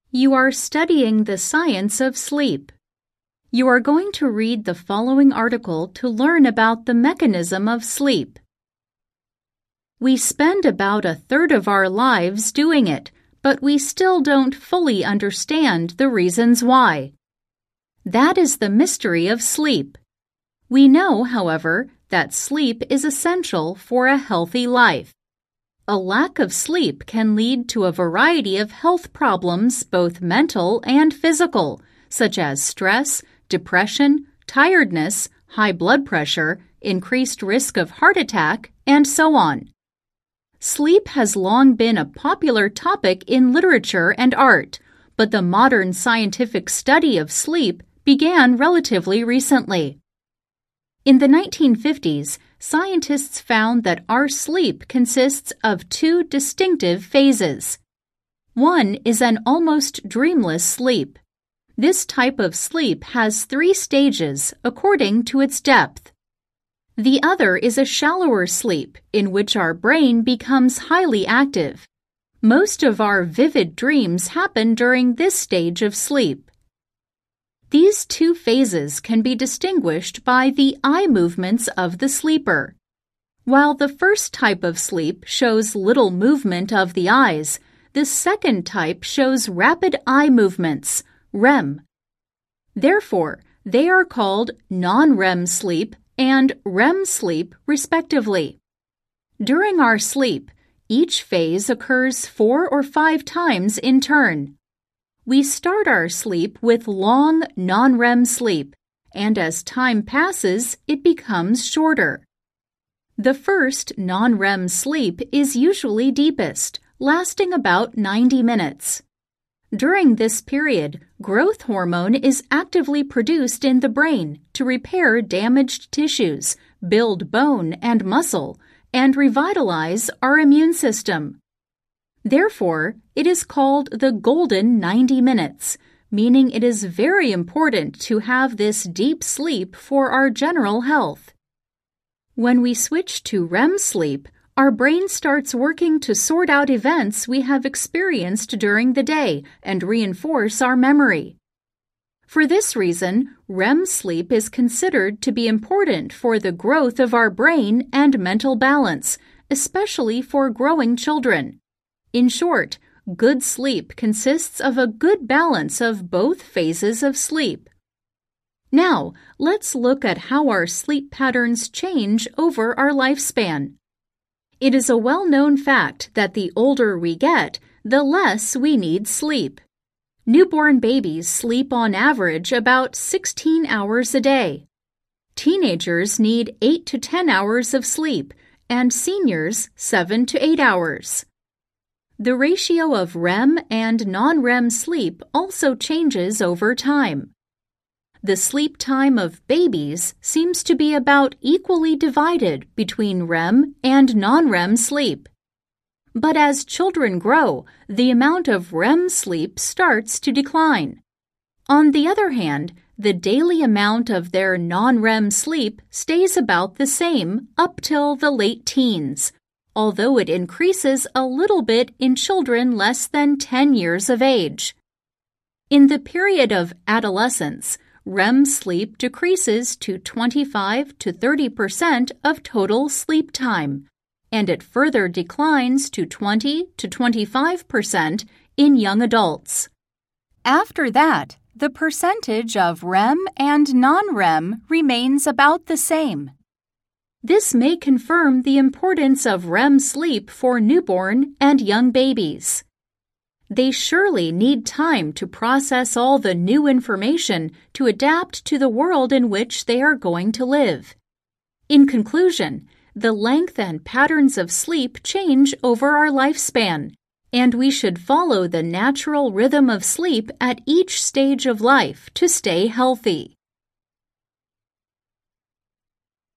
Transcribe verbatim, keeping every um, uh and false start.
You are studying the science of sleep. You are going to read the following article to learn about the mechanism of sleep. We spend about a third of our lives doing it, but we still don't fully understand the reasons why. That is the mystery of sleep. We know, however, that sleep is essential for a healthy life. A lack of sleep can lead to a variety of health problems, both mental and physical, such as stress, depression, tiredness, high blood pressure, increased risk of heart attack, and so on. Sleep has long been a popular topic in literature and art, but the modern scientific study of sleep began relatively recently. In the nineteen fifties, scientists found that our sleep consists of two distinctive phases. One is an almost dreamless sleep. This type of sleep has three stages according to its depth. The other is a shallower sleep in which our brain becomes highly active. Most of our vivid dreams happen during this stage of sleep. These two phases can be distinguished by the eye movements of the sleeper. While the first type of sleep shows little movement of the eyes, the second type shows rapid eye movements, R E M. Therefore, they are called non-R E M sleep and R E M sleep, respectively. During our sleep, each phase occurs four or five times in turn. We start our sleep with long non-R E M sleep, and as time passes, it becomes shorter. The first non-R E M sleep is usually deepest, lasting about ninety minutes. During this period, growth hormone is actively produced in the brain to repair damaged tissues, build bone and muscle, and revitalize our immune system. Therefore, it is called the golden ninety minutes, meaning it is very important to have this deep sleep for our general health. When we switch to R E M sleep, our brain starts working to sort out events we have experienced during the day and reinforce our memory. For this reason, R E M sleep is considered to be important for the growth of our brain and mental balance, especially for growing children. In short, good sleep consists of a good balance of both phases of sleep. Now, let's look at how our sleep patterns change over our lifespan. It is a well-known fact that the older we get, the less we need sleep. Newborn babies sleep on average about sixteen hours a day. Teenagers need eight to ten hours of sleep, and seniors seven to eight hours. The ratio of R E M and non-R E M sleep also changes over time. The sleep time of babies seems to be about equally divided between R E M and non-R E M sleep. But as children grow, the amount of R E M sleep starts to decline. On the other hand, the daily amount of their non-R E M sleep stays about the same up till the late teens, although it increases a little bit in children less than ten years of age. In the period of adolescence, R E M sleep decreases to twenty-five to thirty percent of total sleep time, and it further declines to twenty to twenty-five percent in young adults. After that, the percentage of R E M and non-R E M remains about the same. This may confirm the importance of R E M sleep for newborn and young babies. They surely need time to process all the new information to adapt to the world in which they are going to live. In conclusion, the length and patterns of sleep change over our lifespan, and we should follow the natural rhythm of sleep at each stage of life to stay healthy.